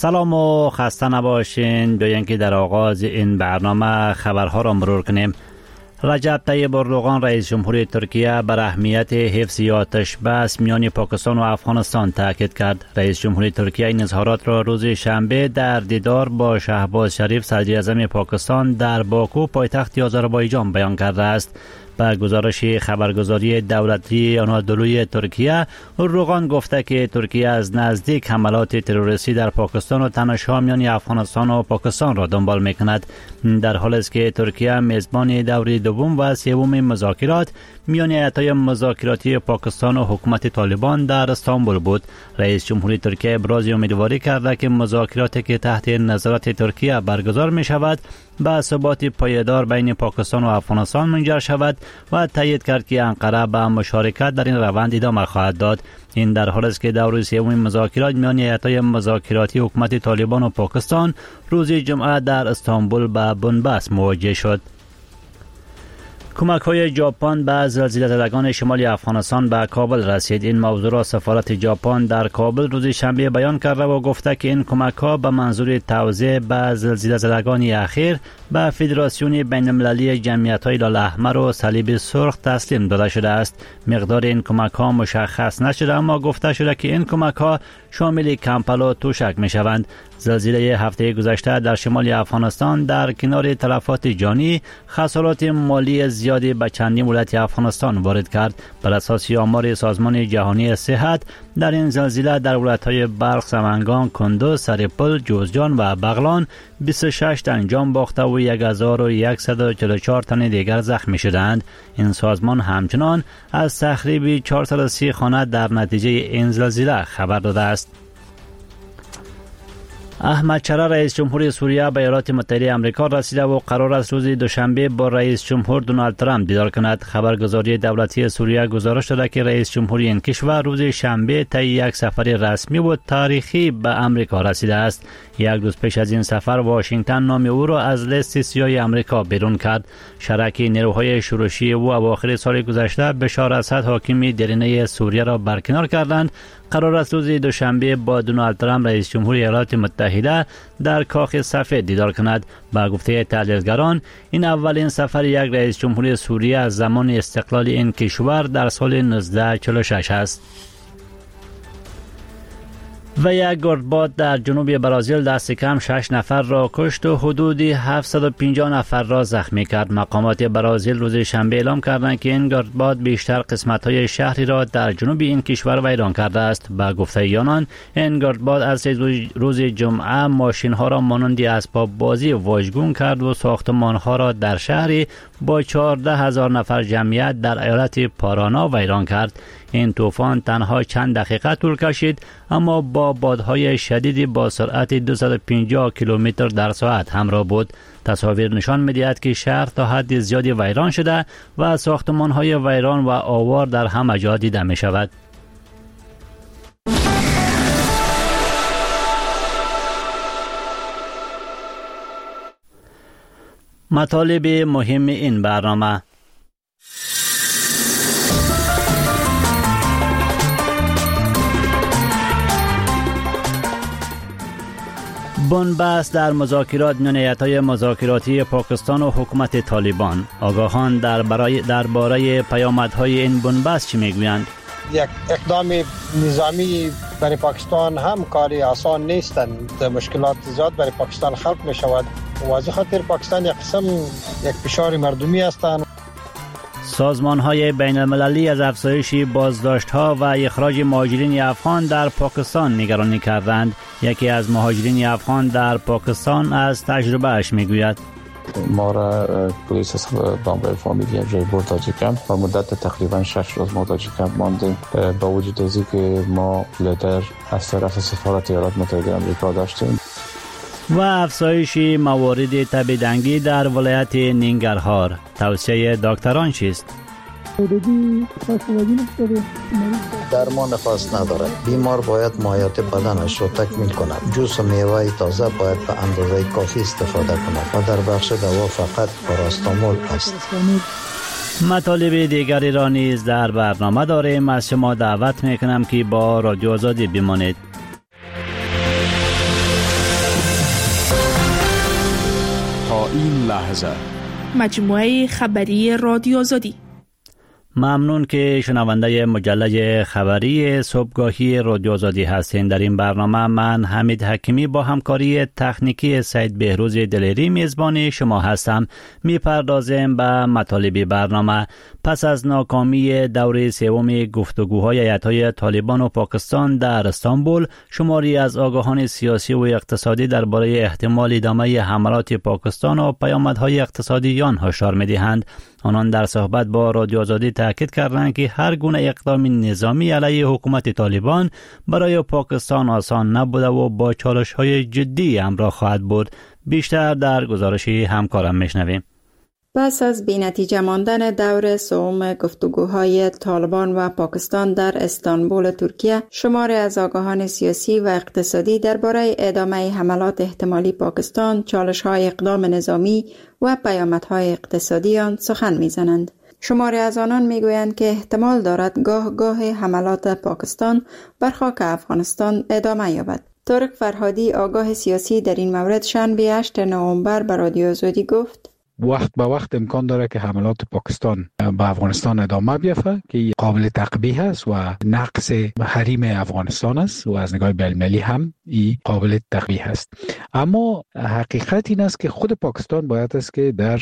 سلام و خسته نباشین. بیاین که در آغاز این برنامه خبرها را مرور کنیم. رجب طیب اردوغان رئیس جمهوری ترکیه بر اهمیت حفظ آتش بس میان پاکستان و افغانستان تاکید کرد. رئیس جمهوری ترکیه این اظهارات را روز شنبه در دیدار با شهباز شریف صدر اعظم پاکستان در باکو پایتخت آذربایجان بیان کرده است. با گزارش خبرگزاری دولتی آنادولوی ترکیه، اردوغان گفته که ترکیه از نزدیک حملات تروریستی در پاکستان و تنش‌ها میان افغانستان و پاکستان را دنبال می‌کند، در حالی است که ترکیه میزبان دوره دوم و سوم مذاکرات میان هیئت‌های مذاکراتی پاکستان و حکومت طالبان در استانبول بود. رئیس جمهوری ترکیه ابراز امیدواری کرده که مذاکراتی که تحت نظارت ترکیه برگزار می‌شود به ثبات پایدار بین پاکستان و افغانستان منجر شود و تایید کرد که انقره به مشارکت در این روند ادامه خواهد داد. این در حالی است که دوره سوم مذاکرات میان هیئت‌های مذاکراتی حکومت طالبان و پاکستان روز جمعه در استانبول به بنبست مواجه شد. کمک‌های ژاپن به زلزله زدگان شمال افغانستان به کابل رسید. این موضوع را سفارت ژاپن در کابل روز شنبه بیان کرده و گفته که این کمک‌ها به منظور توزیع به زلزله زدگان اخیر به فدراسیون بین‌المللی جمعیت‌های هلال احمر و صلیب سرخ تسلیم داده شده است. مقدار این کمک‌ها مشخص نشده، اما گفته شده که این کمک‌ها شامل کمپل و توشک می‌شوند. زلزله هفته گذشته در شمال افغانستان در کنار تلفات جانی خسارات مالی زیادی به چندین ولایت افغانستان وارد کرد. بر اساس آمار سازمان جهانی صحت، در این زلزله در ولایت‌های بلخ، سمنگان، کندوز، سرپل، جوزجان و بغلان 26 تن جان باخته و 1144 تن دیگر زخمی شدند. این سازمان همچنان از تخریب 430 خانه در نتیجه این زلزله خبر داده است. احمد چرا رئیس جمهوری سوریه به ایالات متحده آمریکا رسیده و قرار است روز دوشنبه با رئیس جمهور دونالد ترامپ دیدار کند. خبرگزاری دولتی سوریه گزارش داده که رئیس جمهوری این کشور روز شنبه طی یک سفر رسمی و تاریخی به آمریکا رسیده است. یک روز پیش از این سفر واشنگتن نام او را از لیست سیاه آمریکا بیرون کرد. شرک نیروهای شورشی او اواخر سال گذشته بشار اسد حاکم درینه سوریه را برکنار کردند. قرار است روز دوشنبه با دونالد ترامپ رئیس جمهوری ایالات متحده در کاخ سفید دیدار کند. با گفته تحلیلگران، این اولین سفر یک رئیس جمهوری سوریه از زمان استقلال این کشور در سال 1946 است. و یک گردباد در جنوب برزیل دست کم 6 نفر را کشت و حدود 750 نفر را زخمی کرد. مقامات برزیل روز شنبه اعلام کردند که این گردباد بیشتر قسمت‌های شهری را در جنوب این کشور ویران کرده است. با گفته آنان، این گردباد از روز جمعه ماشین‌ها را مانند اسباب بازی واژگون کرد و ساختمان‌ها را در شهری با 14,000 نفر جمعیت در ایالت پارانا ویران کرد. این طوفان تنها چند دقیقه طول کشید، اما با بادهای شدیدی با سرعت 250 کیلومتر در ساعت همراه بود. تصاویر نشان می‌دهد که شهر تا حد زیادی ویران شده و ساختمان‌های ویران و آوار در همه جا دیده می‌شود. مطالب مهم این برنامه: بنبست در مذاکرات میان هیئت‌های مذاکراتی پاکستان و حکومت طالبان. آگاهان درباره پیامدهای این بنبست چی میگویند؟ یک اقدام نظامی برای پاکستان هم کاری آسان نیستند. مشکلات زیاد برای پاکستان خلق می شود. واضح خاطر پاکستان یک قسم یک فشار مردمی هستند. سازمان‌های بین‌المللی از افزایش بازداشت‌ها و اخراج مهاجرین افغان در پاکستان نگرانی کردند. یکی از مهاجرین افغان در پاکستان از تجربه‌اش میگوید: ما را پلیس از بامبای فامیلی یک جای برد تاجیکم و مدت تقریبا 6 روز ما تاجیکم ماندیم. با وجود از اینکه ما لتر از طرف سفارت ایالات متحده آمریکا داشتیم. و افزایش موارد تبعیدنگی در ولایت ننگرهار. توصیه دکتران چیست؟ درمان خاص ندارد. بیمار باید مایات بدنش را تکمیل کند. جوس و میوه تازه باید به اندازه کافی استفاده کند و در بخش دوا فقط پاراستامول است. مطالب دیگری را نیز در برنامه داریم. از شما دعوت میکنم که با رادیو آزادی بمانید. این لحظه. مجموعه خبری رادیو آزادی. ممنون که شنونده مجله خبری صبحگاهی رادیو آزادی هستین. در این برنامه من حمید حکیمی با همکاری تکنیکی سید بهروز دلیری میزبان شما هستم. میپردازیم به مطالب برنامه. پس از ناکامی دوره سوم گفتگوهای هیئت‌های طالبان و پاکستان در استانبول، شماری از آگاهان سیاسی و اقتصادی درباره احتمال ادامه حملات پاکستان و پیامدهای اقتصادی آن هشدار می‌دهند. آنان در صحبت با رادیو آزادی تاکید کردند که هر گونه اقدام نظامی علیه حکومت طالبان برای پاکستان آسان نبوده و با چالش‌های جدی همراه خواهد بود. بیشتر در گزارش همکارم میشنویم. پس از بی‌نتیجه ماندن دور سوم گفتگوهای طالبان و پاکستان در استانبول ترکیه، شماری از آگاهان سیاسی و اقتصادی درباره ادامه حملات احتمالی پاکستان، چالش‌های اقدام نظامی و پیامدهای اقتصادی آن سخن می‌زنند. شماری از آنان می‌گویند که احتمال دارد گاه حملات پاکستان بر خاک افغانستان ادامه یابد. طارق فرهادی، آگاه سیاسی، در این مورد شنبه 8 نوامبر به رادیو آزادی گفت: وقت به وقت امکان داره که حملات پاکستان به افغانستان ادامه بیافته که قابل تقبیح است و نقص حریم افغانستان است و از نگاه بین‌المللی هم این قابل تقبیح است. اما حقیقت این است که خود پاکستان باید است که در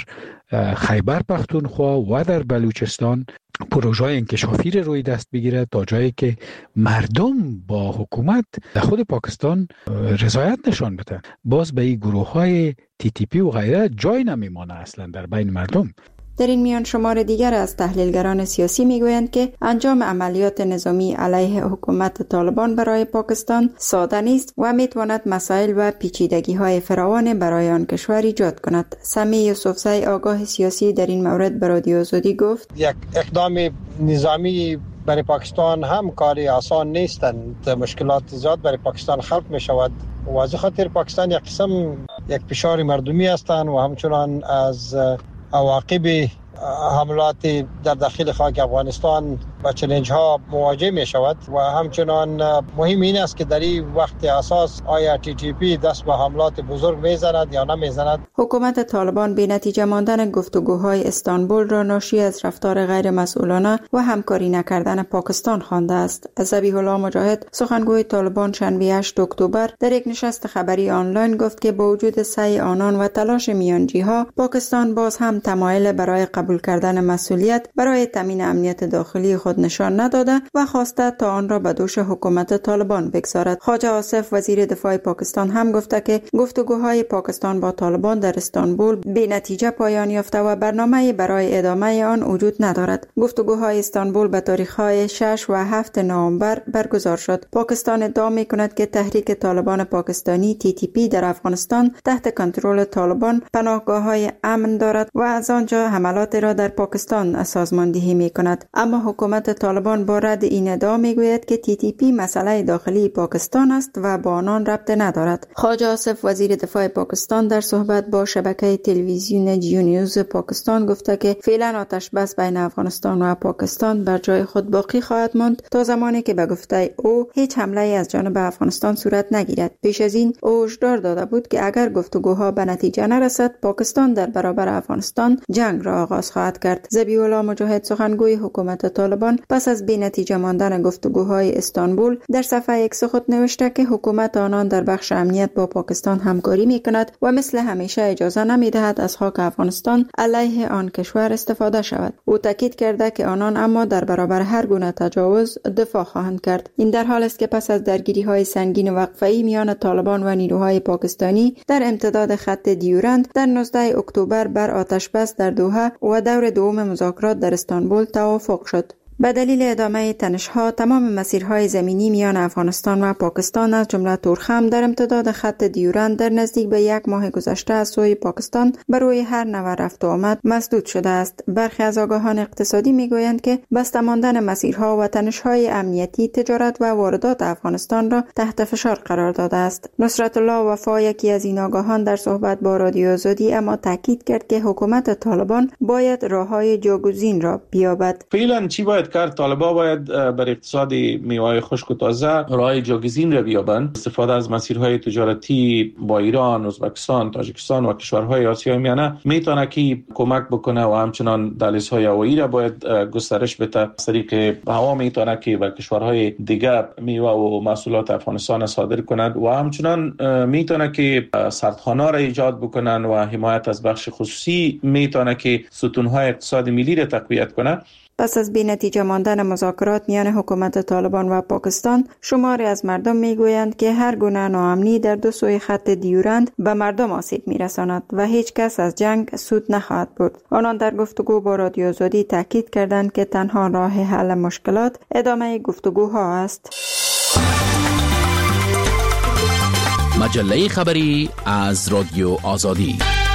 خیبر پختونخوا و در بلوچستان پروژه‌های انکشافی روی دست بگیره تا جایی که مردم با حکومت در خود پاکستان رضایت نشان بدن. باز به این گروه‌های TTP و غیره جای نمیمانه اصلا در بین مردم. در این میان شمار دیگر از تحلیلگران سیاسی میگویند که انجام عملیات نظامی علیه حکومت طالبان برای پاکستان ساده نیست و میتواند مسائل و پیچیدگی‌های فراوان برای آن کشور ایجاد کند. سمی یوسفزی، آگاه سیاسی، در این مورد به رادیو آزادی گفت: یک اقدام نظامی برای پاکستان هم کاری آسان نیستند. مشکلات زیاد برای پاکستان خلق می شود و از خاطر پاکستان یک قسم یک فشار مردمی هستند و همچنان از عواقب حملات در داخل خاک افغانستان با چالش ها مواجه می شود و همچنان مهم این است که در این وقت اساس آیا TTP دست به حملات بزرگ می زند یا نمی زند. حکومت طالبان بی نتیجه ماندن گفتگوهای استانبول را ناشی از رفتار غیر مسئولانه و همکاری نکردن پاکستان خوانده است. ذبیح الله مجاهد، سخنگوی طالبان، شنبه 8 اکتبر در یک نشست خبری آنلاین گفت که با وجود سعی آنان و تلاش میانجی‌ها، پاکستان باز هم تمایل برای قبول کردن مسئولیت برای تامین امنیت داخلی خود نشان نداده و خواسته تا آن را به دوش حکومت طالبان بگذارد. خواجه آصف، وزیر دفاع پاکستان، هم گفته که گفتگوهای پاکستان با طالبان در استانبول بی نتیجه پایان یافته و برنامه‌ای برای ادامه آن وجود ندارد. گفتگوهای استانبول به تاریخ‌های 6 و 7 نوامبر برگزار شد. پاکستان ادعا می‌کند که تحریک طالبان پاکستانی TTP در افغانستان تحت کنترل طالبان پناهگاه‌های امن دارد و از آنجا حملات را در پاکستان سازماندهی می‌کند. اما حکومت طالبان با رد این ادعا می‌گوید که TTP مسئله داخلی پاکستان است و با آنان ربط ندارد. خواجه آصف، وزیر دفاع پاکستان، در صحبت با شبکه تلویزیون جیو نیوز پاکستان گفته که فعلا آتش بس بین افغانستان و پاکستان بر جای خود باقی خواهد ماند تا زمانی که به گفته او هیچ حمله از جانب افغانستان صورت نگیرد. پیش از این او هشدار داده بود که اگر گفتگوها به نتیجه نرسد، پاکستان در برابر افغانستان جنگ را آغاز خواهد کرد. ذبیح الله مجاهد، سخنگوی حکومت طالبان، پس از بی‌نتیجه ماندن گفتگوهای استانبول در صفحه X خود نوشته که حکومت آنان در بخش امنیت با پاکستان همکاری می‌کند و مثل همیشه اجازه نمی‌دهد از خاک افغانستان علیه آن کشور استفاده شود. او تاکید کرده که آنان اما در برابر هر گونه تجاوز دفاع خواهند کرد. این در حالی است که پس از درگیری‌های سنگین وقفه‌ای میان طالبان و نیروهای پاکستانی در امتداد خط دیورند در 19 اکتبر بر آتش‌بس در دوحه و دور دوم مذاکرات در استانبول توافق شد. به دلیل ادامه تنش‌ها، تمام مسیرهای زمینی میان افغانستان و پاکستان از جمله تورخم در امتداد خط دیورند در نزدیک به 1 ماه گذشته از سوی پاکستان بر روی هر نوع رفت و آمد مسدود شده است. برخی از آگاهان اقتصادی میگویند که بسته ماندن مسیرها و تنش‌های امنیتی تجارت و واردات افغانستان را تحت فشار قرار داده است. نصرت الله وفا، یکی از این آگاهان، در صحبت با رادیو آزادی اما تاکید کرد که حکومت طالبان باید راه‌های جاگزین را بیابد. فعلا چی باید کرد طالبان باید بر اقتصاد میوه خشک و تازه راه جاگزین را بیابند. استفاده از مسیرهای تجارتی با ایران، ازبکستان، تاجیکستان و کشورهای آسیای میانه میتونه که کمک بکنه و همچنان دهلیزهای هوایی را باید گسترش بده. از طریق هوا میتونه که به کشورهای دیگر میوه و محصولات افغانستان صادر کند و همچنان میتونه که سردخانه را ایجاد بکنن و حمایت از بخش خصوصی میتونه که ستونهای اقتصاد ملی را تقویت کنه. پس از بی‌نتیجه ماندن مذاکرات میان حکومت طالبان و پاکستان، شماری از مردم میگویند که هر گونه ناامنی در دو سوی خط دیورند به مردم آسیب میرساند و هیچ کس از جنگ سود نخواهد برد. آنان در گفتگو با رادیو آزادی تاکید کردند که تنها راه حل مشکلات ادامه گفتگوها است. مجله خبری از رادیو آزادی.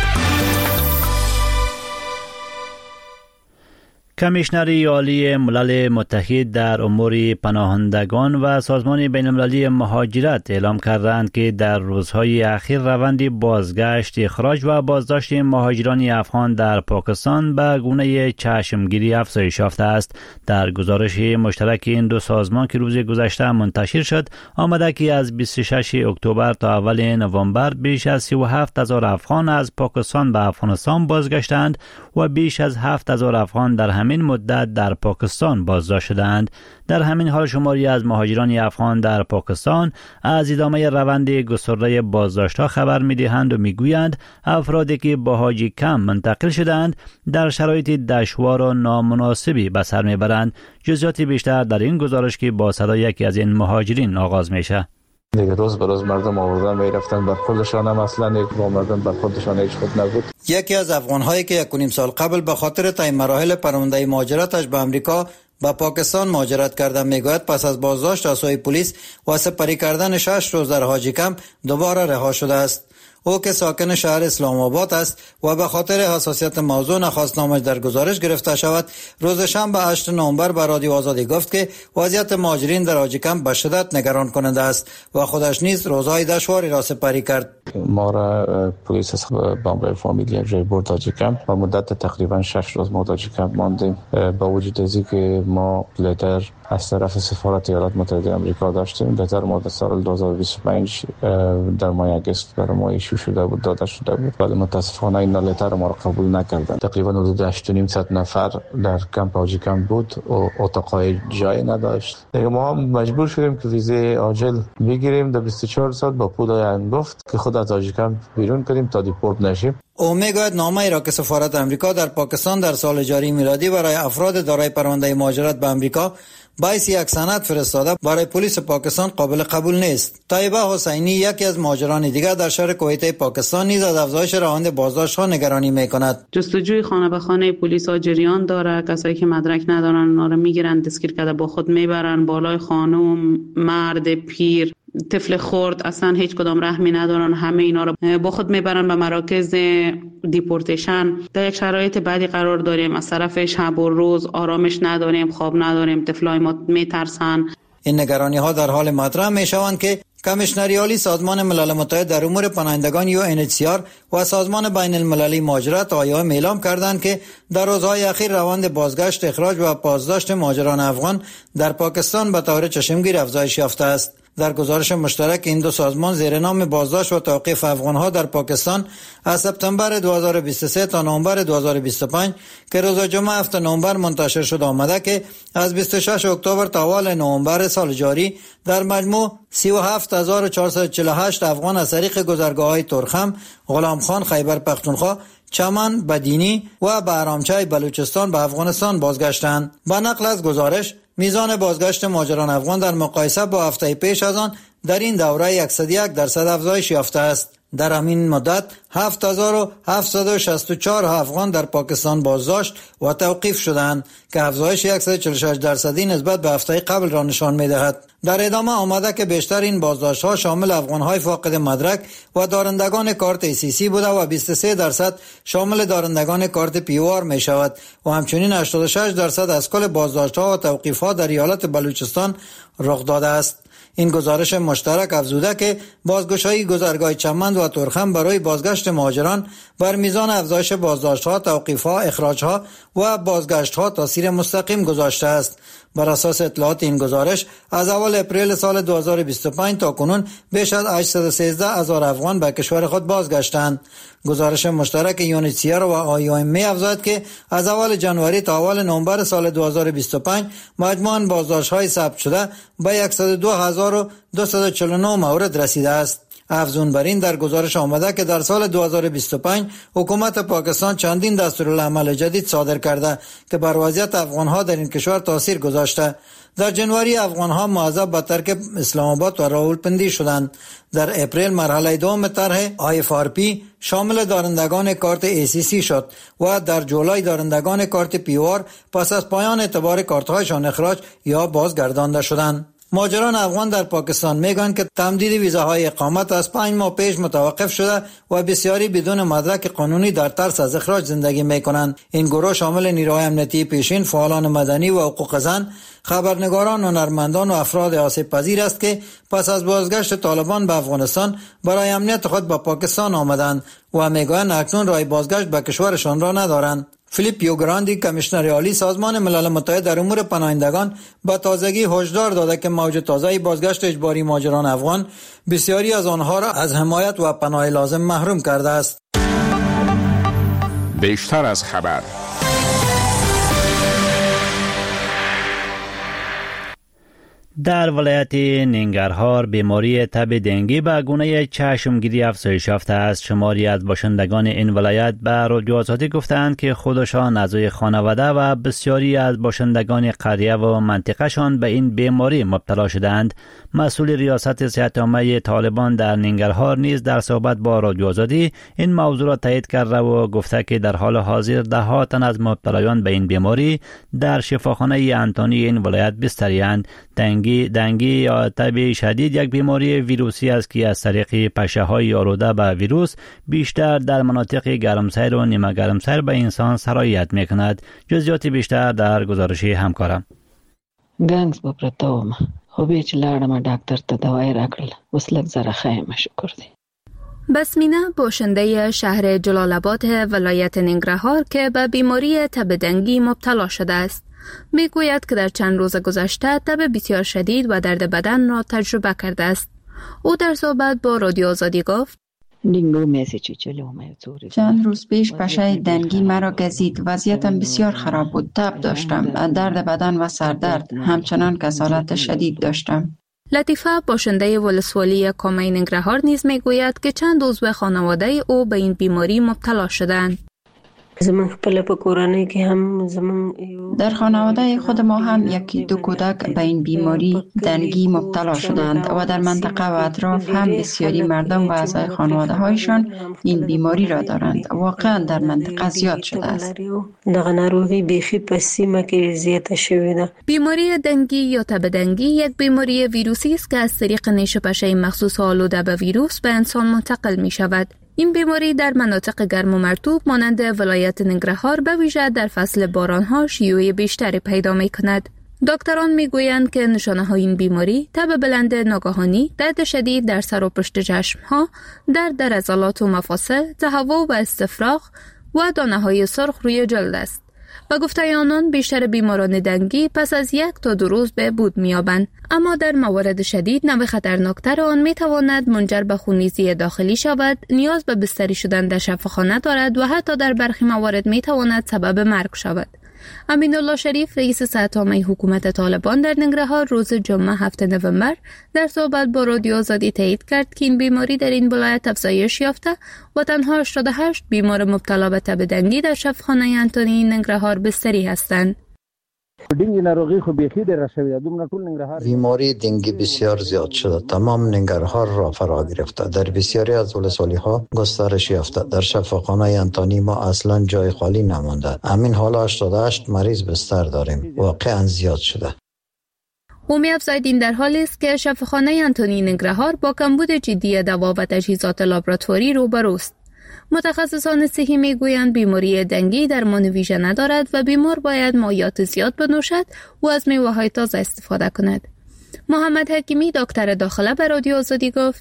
کمیشنر عالی ملل متحد در امور پناهندگان و سازمان بین المللی مهاجرت اعلام کردند که در روزهای اخیر روند بازگشت، اخراج و بازداشت مهاجران افغان در پاکستان به گونه چشمگیری افزایش یافته است. در گزارش مشترک این دو سازمان که روز گذشته منتشر شد، آمده که از 26 اکتبر تا اول نوامبر بیش از 37,000 افغان از پاکستان به افغانستان بازگشتند و بیش از 7,000 افغان در همین مدت در پاکستان بازداشت شدند. در همین حال شماری از مهاجران افغان در پاکستان از ادامه روند گسترده بازداشت‌ها خبر می‌دهند و می‌گویند افرادی که با حاجی کم منتقل شدند در شرایط دشوار و نامناسبی به سر می‌برند. جزئیات بیشتر در این گزارش که با صدای یکی از این مهاجرین آغاز میشه. دیگه روز به روز مردم آوردن میرفتن، بر خودشان هم اصلا با مردم بر خودشان هیچ خود نبود. یکی از افغان‌هایی که 1.5 سال قبل به خاطر طی مراحل پرونده مهاجرتش به امریکا و پاکستان مهاجرت کرده میگوید پس از بازداشت توسط پلیس و سپری کردن 6 روز در حاجی کمپ دوباره رها شده است. او که ساکن شهر اسلام آباد است و به خاطر حساسیت موضوع نخواست نامش در گزارش گرفته شود، روز شنبه 8 نوامبر به رادیو آزادی گفت که وضعیت مهاجرین در حاجی کمپ به شدت نگران کننده است و خودش نیز روزهای دشواری را سپری کرد. ما را پلیس از بامبای فامیلی جای برد حاجی کمپ و مدت تقریبا 6 روز ما حاجی کمپ ماندیم. با وجود از اینکه ما لتر از طرف سفارت ایالات متحده آمریکا داشتیم، لتر ما در سال 2025 در ماه اگست برای ما ایشو شده بود، داده شده بود، ولی متاسفانه این لتر ما را قبول نکردند. تقریبا حدود 8,500 نفر در کمپ حاجی کمپ بود و اتاقای جای نداشت. دیگه ما مجبور شدیم که ویزای عاجل بگیریم. در 24 ساعت با پودای انگفت که خود از حاجی کمپ بیرون کنیم تا دیپورت نشیم. او میگوید نامه‌ای را که سفارت آمریکا در پاکستان در سال جاری میلادی برای افراد دارای پرونده مهاجرت به آمریکا باعث یک سند فرستاده برای پلیس پاکستان قابل قبول نیست. طیبه حسینی یکی از مهاجران دیگر در شهر کویته پاکستان نیز از افزایش روند بازداشت‌ها نگرانی می‌کند. جستجوی خانه به خانه پلیس ها جریان داره، کسایی که مدرک ندارن اونا رو میگیرن، دستگیر کرده با خود میبرن بالای خانم، مرد، پیر، طفل خرد، اصلا هیچ کدام رحمی ندارن، همه اینا رو با خود میبرن به مراکز دیپورتیشن. در یک شرایط بعدی قرار داریم، از طرف شب و روز آرامش نداریم، خواب نداریم، طفلای ما میترسن. این نگرانی ها در حال مطرح میشوند که کمیشنر عالی سازمان ملل متحد در امور پناهندگان UNHCR و سازمان بین المللی مهاجرت IOM اعلام کردند که در روزهای اخیر روند بازگشت، اخراج و بازداشت مهاجران افغان در پاکستان به طور چشمگیر افزایش یافته است. در گزارش مشترک این دو سازمان زیر نام بازداشت و توقیف افغان‌ها در پاکستان از سپتامبر 2023 تا نوامبر 2025 که روز جمعه 7 نوامبر منتشر شد آمده که از 26 اکتبر تا اول نوامبر سال جاری در مجموع 37,448 افغان از طریق گذرگاه‌های ترخم، غلامخان، خیبر پختونخوا، چمن، بدینی و بهرامچای بلوچستان به افغانستان بازگشتند. به نقل از گزارش میزان بازگشت مهاجران افغان در مقایسه با هفته پیش از آن در این دوره 101% افزایش یافته است. در همین مدت 7,764 افغان در پاکستان بازداشت و توقیف شدند که افزایش 146% نسبت به هفته قبل را نشان می‌دهد. در ادامه آمده که بیشتر این بازداشت‌ها شامل افغان‌های فاقد مدرک و دارندگان کارت CC بوده و 23% شامل دارندگان کارت PR می‌شود و همچنین 86% از کل بازداشت‌ها و توقیف‌ها در ایالت بلوچستان رخ داده است. این گزارش مشترک افزوده که بازگشایی گذرگاه چمند و ترخم برای بازگشت مهاجران بر میزان افزایش بازداشت‌ها، توقیف‌ها، اخراج‌ها و بازگشت‌ها تاثیر مستقیم گذاشته است. بر اساس اطلاعات این گزارش از اول اپریل سال 2025 تا کنون بیش از 813,000 افغان به کشور خود بازگشتند. گزارش مشترک یونیسیار و IOM افزود که از اول جنوری تا اول نوامبر سال 2025 مجموعاً بازداشت‌های ثبت شده به 102,249 مورد رسیده است. افزون بر این در گزارش آمده که در سال 2025 حکومت پاکستان چندین دستورالعمل جدید صادر کرده که بر وضعیت افغان‌ها در این کشور تاثیر گذاشته. در جنوری افغان‌ها معذب به ترک اسلام آباد و راولپندی شدند. در اپریل مرحله دوم طرح IFRP شامل دارندگان کارت ACC شد و در جولای دارندگان کارت PR پس از پایان اعتبار کارت‌هایشان اخراج یا بازگردانده شدند. مهاجران افغان در پاکستان میگویند که تمدید ویزاهای اقامت از 5 ماه پیش متوقف شده و بسیاری بدون مدرک قانونی در ترس از اخراج زندگی میکنند. این گروه شامل نیروهای امنیتی پیشین، فعالان مدنی و حقوق زن، خبرنگاران، هنرمندان و افراد آسیب پذیر است که پس از بازگشت طالبان به افغانستان برای امنیت خود به پاکستان آمدند و میگویند اکنون راه بازگشت به کشورشان را ندارند. فیلیپ یوگراندی کمیشنر عالی سازمان ملل متحد در امور پناهندگان به تازگی هشدار داده که موج تازه بازگشت اجباری مهاجران افغان بسیاری از آنها را از حمایت و پناه لازم محروم کرده است. بیشتر از خبر. در ولایت ننگرهار بیماری تب دنگی به گونه چشمگیری افزایش یافته است. شماری از باشندگان این ولایت به رادیو آزادی گفتند که خودشان، اعضای خانواده و بسیاری از باشندگان قریه و منطقهشان به این بیماری مبتلا شدند. مسئول ریاست صحت عامه طالبان در ننگرهار نیز در صحبت با رادیو آزادی این موضوع را تایید کرده و گفته که در حال حاضر ده ها تن از مبتلایان به این بیماری در شفاخانه انتونی این ولایت بستری‌اند. دنگی یا تب شدید یک بیماری ویروسی است که از طریق پشه‌های آلوده به ویروس بیشتر در مناطق گرمسیر و نیمه گرمسیر به انسان سرایت می‌کند. جزئیات بیشتر در گزارش همکارم. گنگس بپرتاوم خو به چې لاړم ډاکټر ته دوايي راکړل اوس لږ زره ښه شکر دی. بسمینه باشنده شهر جلال آباد ولایت ننگرهار که به بیماری تب دنگی مبتلا شده است میگوید که در چند روز گذشته تب بسیار شدید و درد بدن را تجربه کرده است. او در صحبت با رادیو آزادی گفت چند روز پیش پشه دنگی مرا گزید. وضعیتم بسیار خراب بود. تب داشتم، درد بدن و سردرد، همچنان کسالت شدید داشتم. لطیفه باشنده ولسوالی کامه ننگرهار نیز میگوید که چند عضو خانواده او به این بیماری مبتلا شدند. در خانواده خود ما هم یکی دو کودک به این بیماری دنگی مبتلا شدند و در منطقه و اطراف هم بسیاری مردم و اعضای خانواده هایشان این بیماری را دارند. واقعا در منطقه زیاد شده است. بیماری دنگی یا تب دنگی یک بیماری ویروسی است که از طریق نیش پشه مخصوص آلوده به ویروس به انسان منتقل می شود. این بیماری در مناطق گرم و مرطوب مانند ولایت ننگرهار به ویژه در فصل بارانها شیوع بیشتری پیدا می کند. دکتران می گویند که نشانه های این بیماری تب بلند ناگهانی، درد شدید در سر و پشت چشمها، درد در عضلات و مفاصل، تهوع و استفراغ و دانه های سرخ روی جلد است. به گفته آنان بیشتر بیماران دنگی پس از 1 تا 2 روز بهبود می‌یابند، اما در موارد شدید نوع خطرناکتر آن می‌تواند منجر به خونریزی داخلی شود، نیاز به بستری شدن در شفاخانه دارد و حتی در برخی موارد می‌تواند سبب مرگ شود. امین‌الله شریف رئیس صحت عامه حکومت طالبان در ننگرهار روز جمعه 7 نوامبر در صحبت با رادیو آزادی تایید کرد که این بیماری در این ولایت افزایش یافته و تنها 88 بیمار مبتلا به تب دنگی در شفاخانه انتونی ننگرهار بستری هستند. بیماری دنگی بسیار زیاد شده. تمام ننگرهار را فرا گرفته. در بسیاری از ولسوالی‌ها گسترش یافته. در شفاخانه انتونی ما اصلا جای خالی نمانده. همین حالا 88 مریض بستر داریم. واقعا زیاد شده. او می‌افزاید این در حالی است که شفاخانه انتونی ننگرهار با کمبود جدی دوا و تجهیزات لابراتواری روبروست. متخصصان صحی میگویند بیماری دنگی درمان ویژه ندارد و بیمار باید مایعات زیاد بنوشد و از میوه‌های تازه استفاده کند. محمد حکیمی دکتر داخله به رادیو آزادی گفت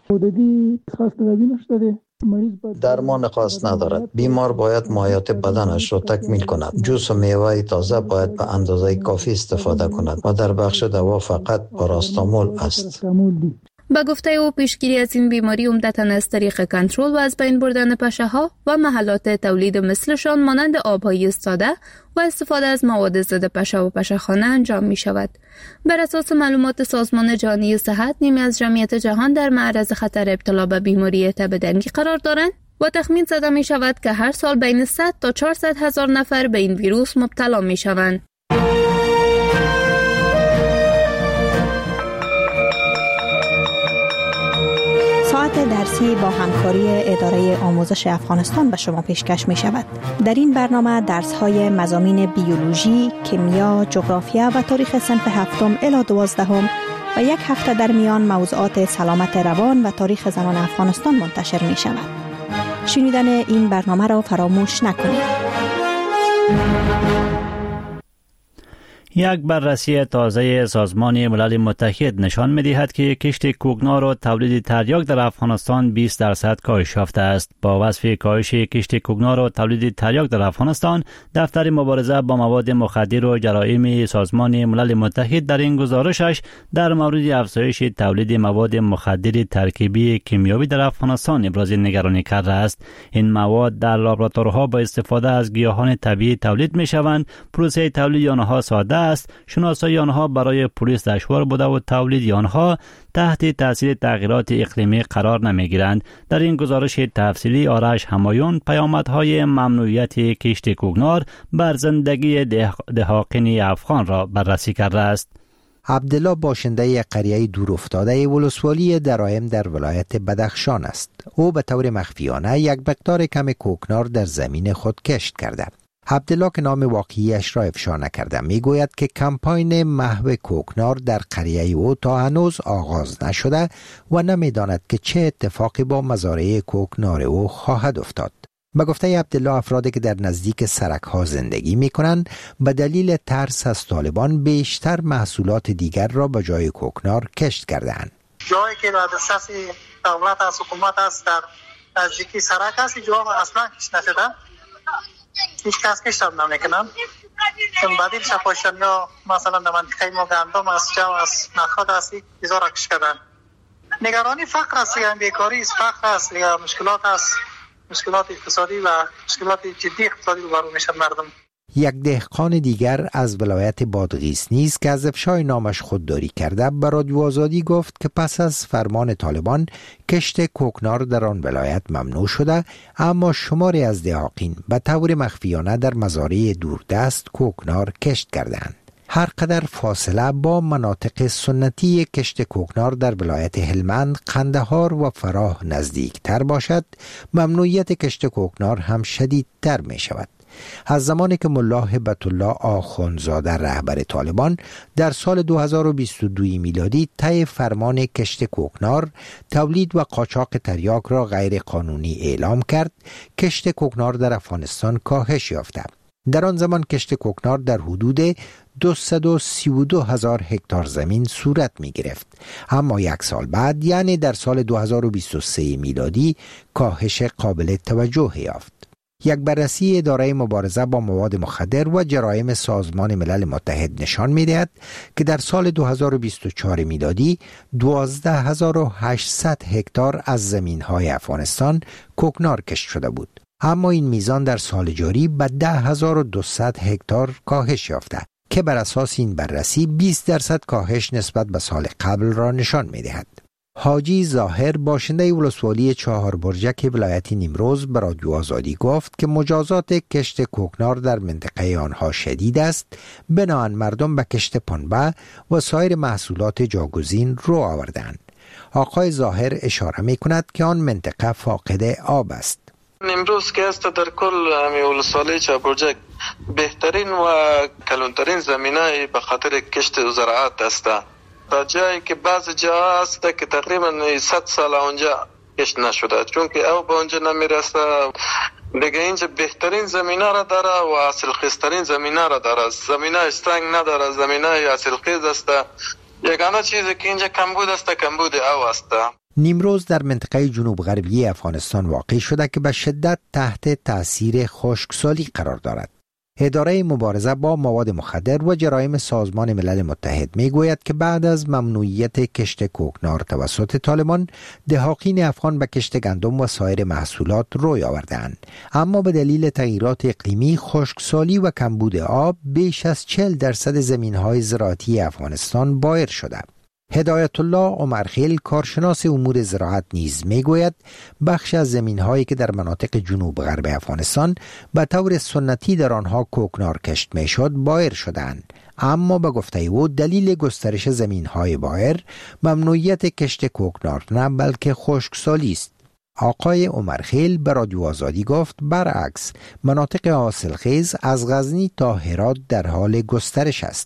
درمان خاص ندارد. بیمار باید مایات بدنش را تکمیل کند. جوس و میوه تازه باید به اندازه کافی استفاده کند و در بخش دوا فقط پاراستامول است. با گفته او پیشگیری از این بیماری عمدتاً از طریق کنترل و از بین بردن پشه‌ها و محلات تولید مثلشان مانند آبهای ایستاده و استفاده از مواد ضد پشه و پشه‌خانه انجام می شود. بر اساس معلومات سازمان جهانی صحت، نیمی از جمعیت جهان در معرض خطر ابتلا به بیماری تب دنگی قرار دارند و تخمین زده می شود که هر سال بین 100 تا 400 هزار نفر به این ویروس مبتلا می شوند. ساعت درسی با همکاری اداره آموزش افغانستان به شما پیشکش می شود. در این برنامه درس‌های مضامین بیولوژی، کیمیا، جغرافیا و تاریخ صنف 7 الی 12 و یک هفته در میان موضوعات سلامت روان و تاریخ زنان افغانستان منتشر می شود. شنیدن این برنامه را فراموش نکنید. یک بررسی تازه سازمان ملل متحد نشان می‌دهد که کشت کوکنار و تولید تریاک در افغانستان 20% کاهش یافته است. با وصف کاهش کشت کوکنار و تولید تریاک در افغانستان، دفتر مبارزه با مواد مخدر و جرایم سازمان ملل متحد در این گزارشش در مورد افزایش تولید مواد مخدر ترکیبی کیمیایی در افغانستان ابراز نگرانی کرده است. این مواد در لابراتوارها با استفاده از گیاهان طبیعی تولید می‌شوند. پروسه تولید آنها ساده است. شناسایی آنها برای پلیس دشوار بوده و تولید آنها تحت تاثیر تغییرات اقلیمی قرار نمیگیرند. در این گزارش تفصیلی آرش همایون پیامدهای ممنوعیت کشت کوکنار بر زندگی دهقانی افغان را بررسی کرده است. عبدالله باشنده قریه دورافتاده ولسوالی درایم در ولایت بدخشان است. او به طور مخفیانه یک مقدار کم کوکنار در زمین خود کشت کرده. عبدالله که نام واقعیش را افشا نکرده میگوید که کمپاین محو کوکنار در قریه او تا هنوز آغاز نشده و نمیداند که چه اتفاقی با مزارع کوکنار او خواهد افتاد. به گفته عبدالله، افرادی که در نزدیک سرک‌ها زندگی می‌کنند به دلیل ترس از طالبان بیشتر محصولات دیگر را به جای کوکنار کشت کردند. جایی که در دسترس دولت از حکومت است در نزدیکی سرک است، جا اصلا کشت نشده. هیچ کس کشت هم نمیکنن. چون بدیل شپاشن یا مثلا در منطقه ما گندم است، جو است، نخود است، هزار کش کردن. نگرانی فقر است، یا بیکاری است، فقر است، یا مشکلات است، مشکلات اقتصادی و مشکلات جدی اقتصادی روبرو میشن مردم. یک دهقان دیگر از ولایت بادغیس نیز که از افشای نامش خودداری کرده به رادیو آزادی گفت که پس از فرمان طالبان کشت کوکنار در آن ولایت ممنوع شده، اما شماری از دهاقین به طور مخفیانه در مزارع دوردست کوکنار کشت کردند. هر قدر فاصله با مناطق سنتی کشت کوکنار در ولایت هلمند، قندهار و فراه نزدیک تر باشد، ممنوعیت کشت کوکنار هم شدیدتر می شود. از زمانی که ملا هبت الله آخوندزاده رهبر طالبان در سال 2022 میلادی طی فرمان کشت کوکنار، تولید و قاچاق تریاک را غیر قانونی اعلام کرد، کشت کوکنار در افغانستان کاهش یافته. در آن زمان کشت کوکنار در حدود 232,000 هکتار زمین صورت می گرفت، اما یک سال بعد یعنی در سال 2023 میلادی کاهش قابل توجه یافت. یک بررسی اداره مبارزه با مواد مخدر و جرایم سازمان ملل متحد نشان می‌دهد که در سال 2024 میلادی 12,800 هکتار از زمین‌های افغانستان کوکنار کشت شده بود، اما این میزان در سال جاری به 10,200 هکتار کاهش یافته که بر اساس این بررسی 20% کاهش نسبت به سال قبل را نشان می‌دهد. حاجی ظاهر باشنده ولسوالی چهار برجک ولایت نیمروز به رادیو آزادی گفت که مجازات کشت کوکنار در منطقه آنها شدید است، بنابراین مردم به کشت پنبه و سایر محصولات جاگزین رو آوردند. آقای ظاهر اشاره می کند که آن منطقه فاقد آب است. نیمروز که است در کل همی ولسوالی چهار برجک بهترین و کلانترین زمینه به خاطر کشت و زراعت است. تا جایی که بعض جا هست که تقریبا 100 سال اونجا کشت نشده، چون که او به اونجا نمیرسه. دیگه اینجا بهترین زمینه را داره و حاصل خیزترین زمینه را داره. زمینه استنگ نداره، زمینه حاصل خیز است. یگانه چیزی که اینجا کمبود است کمبود آب است. نیمروز در منطقه جنوب غربی افغانستان واقع شده که به شدت تحت تأثیر خشکسالی قرار دارد. اداره مبارزه با مواد مخدر و جرایم سازمان ملل متحد می گوید که بعد از ممنوعیت کشت کوکنار توسط طالبان، دهاقین افغان به کشت گندم و سایر محصولات روی آوردند، اما به دلیل تغییرات اقلیمی، خشکسالی و کمبود آب بیش از 40% زمین‌های زراعتی افغانستان بایر شده. هدایت الله عمرخیل، کارشناس امور زراعت، نیز میگوید بخش از زمین‌هایی که در مناطق جنوب غرب افغانستان به طور سنتی در آنها کوکنار کشت میشد بایر شدند، اما به گفته او دلیل گسترش زمین‌های بایر ممنوعیت کشت کوکنار نه بلکه خشکسالی است. آقای عمرخیل به رادیو آزادی گفت برعکس، مناطق حاصلخیز از غزنی تا هرات در حال گسترش است.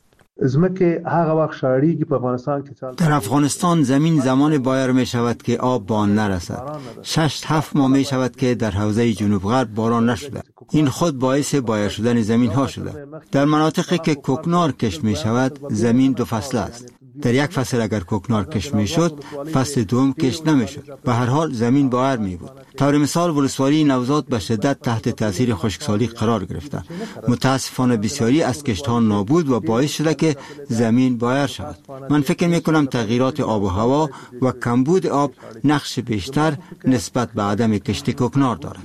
در افغانستان زمین زمان بایر می شود که آب به آن نرسد. 6-7 ماه می شود که در حوزه جنوب غرب باران نشده. این خود باعث بایر شدن زمین ها شده. در مناطقی که کوکنار کشت می شود زمین 2 فصله است. در یک فصل اگر کوکنار کشت می شد، فصل دوم کشت نمی شد. به هر حال زمین بایر می بود. طور مثال ولسوالی نوزاد به شدت تحت تاثیر خشکسالی قرار گرفته. متاسفانه بسیاری از کشت ها نابود و باعث شده که زمین بایر شود. من فکر می کنم تغییرات آب و هوا و کمبود آب نقش بیشتر نسبت به عدم کشت کوکنار دارد.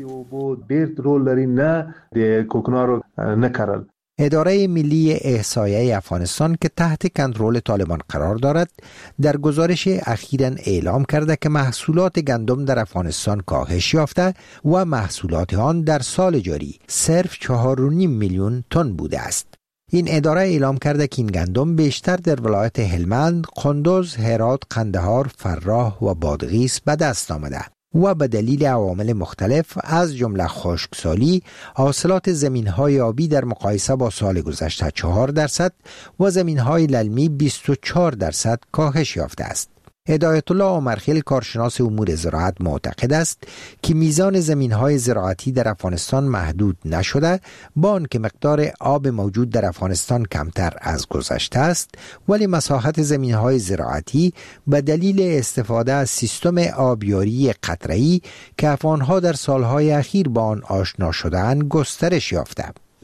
اداره ملی احصایه افغانستان که تحت کنترل طالبان قرار دارد، در گزارش اخیراً اعلام کرده که محصولات گندم در افغانستان کاهش یافته و محصولات آن در سال جاری صرف 4.5 میلیون تن بوده است. این اداره اعلام کرده که این گندم بیشتر در ولایت هلمند، قندوز، هرات، قندهار، فراه و بادغیس به دست آمده و به دلیل عوامل مختلف از جمله خشکسالی، حاصلات زمین‌های آبی در مقایسه با سال گذشته 4% و زمین‌های للمی 24% کاهش یافته است. هدایت الله عمرخیل، کارشناس امور زراعت، معتقد است که میزان زمین‌های زراعتی در افغانستان محدود نشده، با آنکه مقدار آب موجود در افغانستان کمتر از گذشته است، ولی مساحت زمین‌های زراعتی به دلیل استفاده از سیستم آبیاری قطره‌ای که افغان‌ها در سالهای اخیر با آن آشنا شده‌اند گسترش یافته.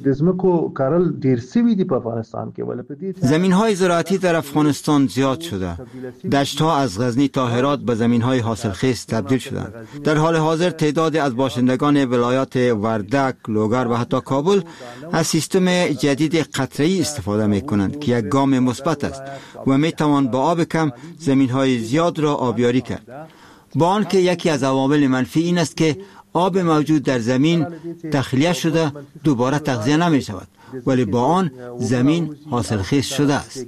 زمین‌های زراعتی در افغانستان زیاد شده. دشت‌ها از غزنی تا هرات به زمین‌های حاصلخیز تبدیل شدند. در حال حاضر تعدادی از باشندگان ولایات وردک، لوگر و حتی کابل از سیستم جدید قطره‌ای استفاده می‌کنند که یک گام مثبت است و می‌توان با آب کم زمین‌های زیاد را آبیاری کرد. با آنکه یکی از عوامل منفی این است که آب موجود در زمین تخلیه شده دوباره تغذیه نمی شود، ولی با آن زمین حاصلخیز شده است.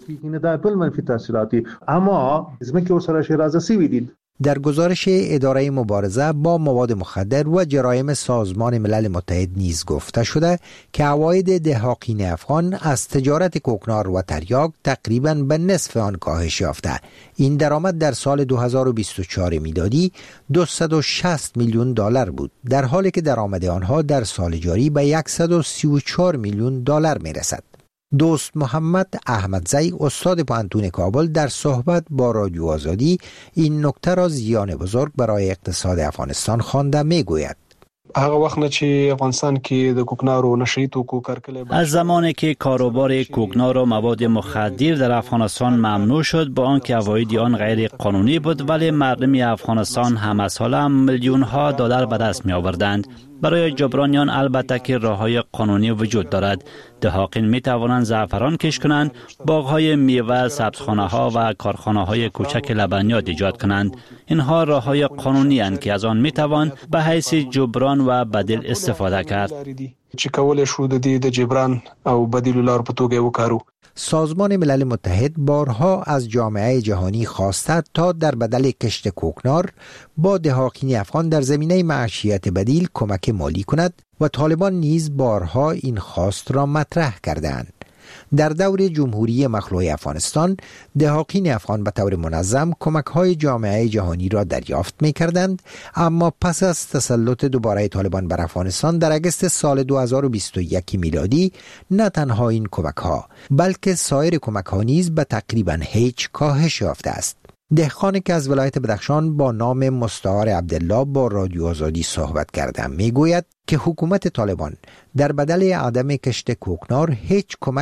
در گزارش اداره مبارزه با مواد مخدر و جرایم سازمان ملل متحد نیز گفته شده که عواید دهاقین افغان از تجارت کوکنار و تریاک تقریباً به نصف آن کاهش یافته. این درآمد در سال 2024 میلادی 260 میلیون دلار بود، در حالی که درآمد آنها در سال جاری به 134 میلیون دلار میرسد. دوست محمد احمدزی، استاد پانتون کابل، در صحبت با رادیو آزادی این نکته را زیان بزرگ برای اقتصاد افغانستان خوانده میگوید. از زمانی که کاروبار کوکنار و مواد مخدر در افغانستان ممنوع شد، با آنکه عواید آن غیر قانونی بود، ولی مردم افغانستان همه ساله میلیون ها دلار به دست می آوردند. برای جبران آن البته که راههای قانونی وجود دارد. دهاقین می توانند زعفران کشت کنند، باغهای میوه، سبزخانه ها و کارخانه های کوچک لبنیات ایجاد کنند. اینها راههای قانونی اند که از آن می توان به حیث جبران و بدیل استفاده کرد. سازمان ملل متحد بارها از جامعه جهانی خواسته تا در بدل کشت کوکنار با دهاقین افغان در زمینه معیشت بدیل کمک مالی کند و طالبان نیز بارها این خواست را مطرح کردند. در دور جمهوری مخلوع افغانستان دهاقین افغان به طور منظم کمک‌های جامعه جهانی را دریافت می‌کردند، اما پس از تسلط دوباره طالبان بر افغانستان در اگست سال 2021 میلادی نه تنها این کمک‌ها بلکه سایر کمک‌ها نیز به تقریباً هیچ کاهش یافته است. دهقانی که از ولایت بدخشان با نام مستعار عبدالله با رادیو آزادی صحبت کرده میگوید که حکومت طالبان در بدل عدم کشت کوکنار هیچ کمک